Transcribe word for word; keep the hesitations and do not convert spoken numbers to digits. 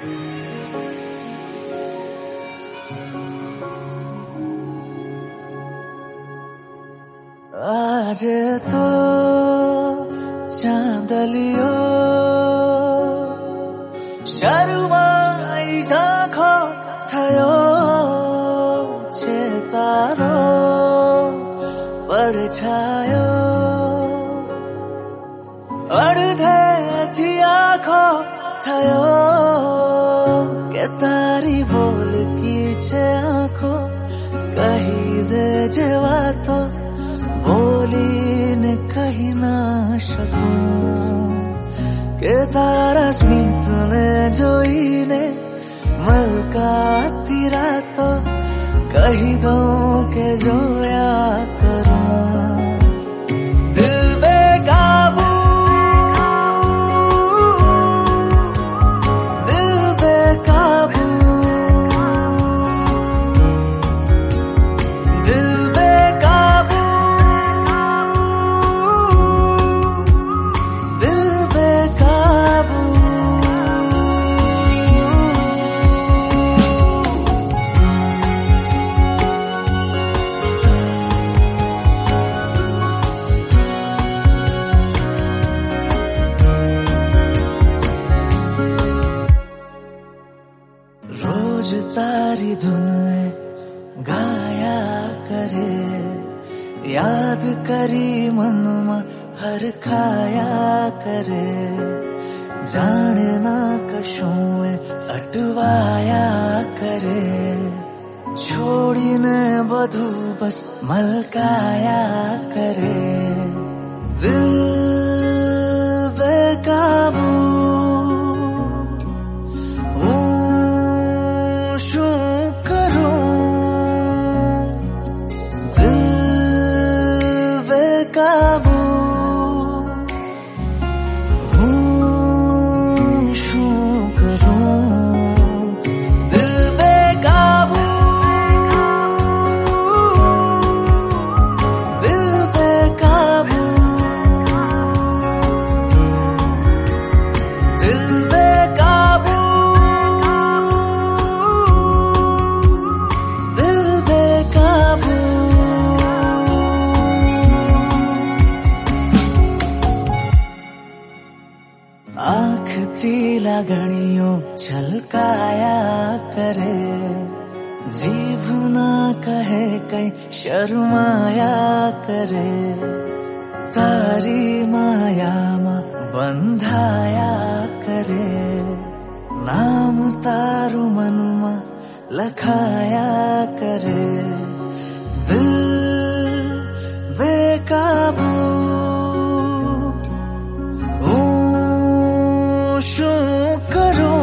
आज तो चाँदलियो शर्माई झाँखो थयो चेतारो परछायो अर्धे थी आँखो थयो के तारी बोल की छे आँखो कही दे जेवा तो बोली ने कही ना सकूं के तारा स्मित ने जोई ने मलकाती रातो कही दो के जोया करूं दिल बेकाबू दिल बेकाबू दिल बेकाबू दिल बेकाबू रोज तारी धुन गाया करे याद करी मनमा हर खाया करे जाने ना कशों अटवाया करे छोड़ी ने बधु बस मलकाया करे दिल बेकाबू काबू हूँ शू करूं दिल बेकाबू दिल बेकाबू दिल बेकाबू दिल बेकाबू आँख ती लागणियों छलकाया करे जीभ ना कहे कहीं शर्माया करे तारी माया मा बंधाया करे नाम तारू मनमा लखाया करे दिल बेकाबू शू करूं